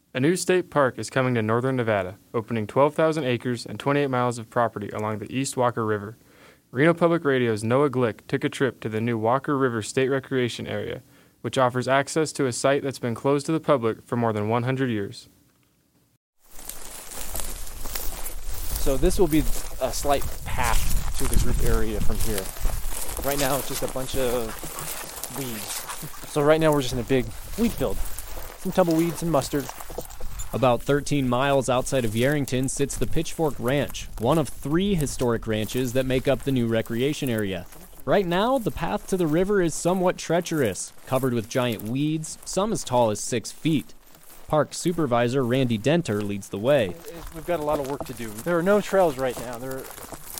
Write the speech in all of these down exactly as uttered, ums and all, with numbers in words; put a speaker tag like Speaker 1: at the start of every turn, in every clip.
Speaker 1: A new state park is coming to northern Nevada, opening twelve thousand acres and twenty-eight miles of property along the East Walker River. Reno Public Radio's Noah Glick took a trip to the new Walker River State Recreation Area, which offers access to a site that's been closed to the public for more than one hundred years.
Speaker 2: So this will be a slight path to the group area from here. Right now it's just a bunch of weeds. So right now we're just in a big wheat field. Some tumbleweeds and mustard.
Speaker 3: About thirteen miles outside of Yerington sits the Pitchfork Ranch, one of three historic ranches that make up the new recreation area. Right now, the path to the river is somewhat treacherous, covered with giant weeds, some as tall as six feet. Park Supervisor Randy Denter leads the way.
Speaker 2: We've got a lot of work to do. There are no trails right now. There are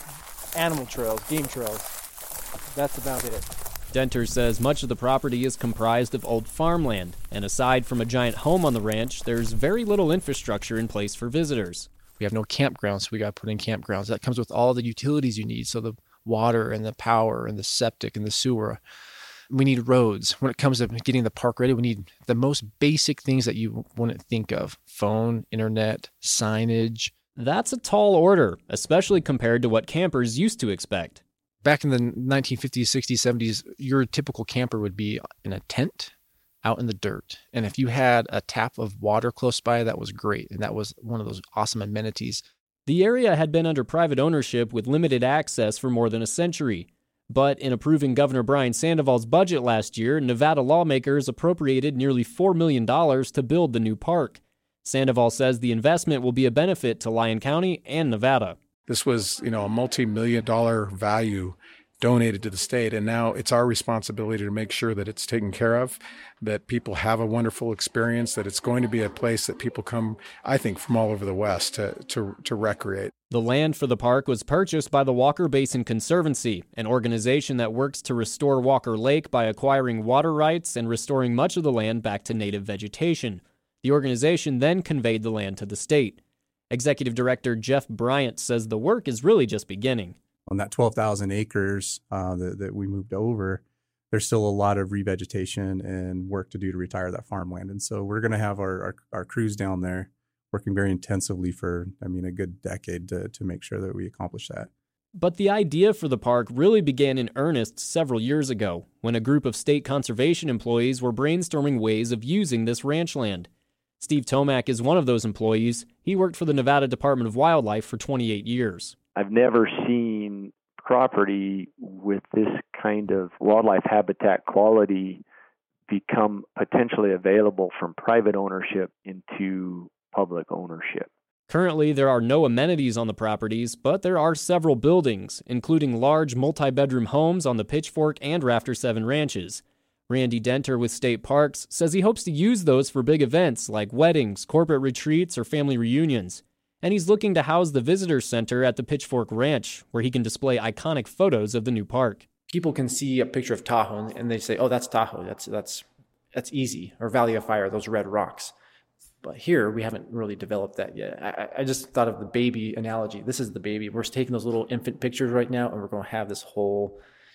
Speaker 2: animal trails, game trails. That's about it.
Speaker 3: Denter says much of the property is comprised of old farmland, and aside from a giant home on the ranch, there's very little infrastructure in place for visitors.
Speaker 4: We have no campgrounds, so we got to put in campgrounds. That comes with all the utilities you need, so the water and the power and the septic and the sewer. We need roads. When it comes to getting the park ready, we need the most basic things that you wouldn't think of. Phone, internet, signage.
Speaker 3: That's a tall order, especially compared to what campers used to expect.
Speaker 4: Back in the nineteen fifties, sixties, seventies, your typical camper would be in a tent out in the dirt. And if you had a tap of water close by, that was great. And that was one of those awesome amenities.
Speaker 3: The area had been under private ownership with limited access for more than a century. But in approving Governor Brian Sandoval's budget last year, Nevada lawmakers appropriated nearly four million dollars to build the new park. Sandoval says the investment will be a benefit to Lyon County and Nevada.
Speaker 5: This was, you know, a multi-million dollar value donated to the state, and now it's our responsibility to make sure that it's taken care of, that people have a wonderful experience, that it's going to be a place that people come, I think, from all over the West to, to, to recreate.
Speaker 3: The land for the park was purchased by the Walker Basin Conservancy, an organization that works to restore Walker Lake by acquiring water rights and restoring much of the land back to native vegetation. The organization then conveyed the land to the state. Executive Director Jeff Bryant says the work is really just beginning.
Speaker 6: On that twelve thousand acres uh, that, that we moved over, there's still a lot of revegetation and work to do to retire that farmland. And so we're going to have our, our, our crews down there working very intensively for, I mean, a good decade to, to make sure that we accomplish that.
Speaker 3: But the idea for the park really began in earnest several years ago, when a group of state conservation employees were brainstorming ways of using this ranch land. Steve Tomac is one of those employees. He worked for the Nevada Department of Wildlife for twenty-eight years.
Speaker 7: I've never seen property with this kind of wildlife habitat quality become potentially available from private ownership into public ownership.
Speaker 3: Currently, there are no amenities on the properties, but there are several buildings, including large multi-bedroom homes on the Pitchfork and Rafter seven ranches. Randy Denter with State Parks says he hopes to use those for big events like weddings, corporate retreats, or family reunions. And he's looking to house the visitor center at the Pitchfork Ranch, where he can display iconic photos of the new park.
Speaker 2: People can see a picture of Tahoe and they say, oh, that's Tahoe. That's that's that's easy. Or Valley of Fire, those red rocks. But here, we haven't really developed that yet. I, I just thought of the baby analogy. This is the baby. We're taking those little infant pictures right now, and we're going to have this whole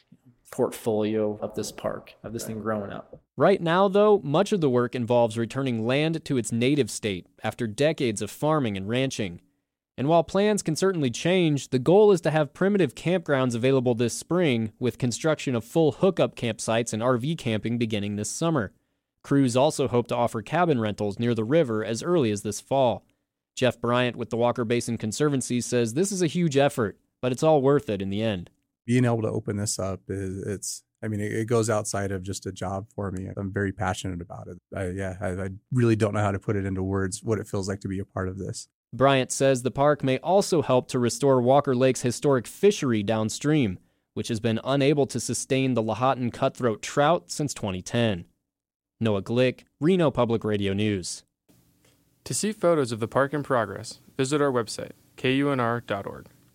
Speaker 2: portfolio of this park, of this thing growing up.
Speaker 3: Right now, though, much of the work involves returning land to its native state after decades of farming and ranching. And while plans can certainly change, the goal is to have primitive campgrounds available this spring, with construction of full hookup campsites and R V camping beginning this summer. Crews also hope to offer cabin rentals near the river as early as this fall. Jeff Bryant with the Walker Basin Conservancy says this is a huge effort, but it's all worth it in the end.
Speaker 6: Being able to open this up, is it's, I mean, it, it goes outside of just a job for me. I'm very passionate about it. I, yeah, I, I really don't know how to put it into words, what it feels like to be a part of this.
Speaker 3: Bryant says the park may also help to restore Walker Lake's historic fishery downstream, which has been unable to sustain the Lahontan cutthroat trout since twenty ten. Noah Glick, Reno Public Radio News.
Speaker 1: To see photos of the park in progress, visit our website, K U N R dot org.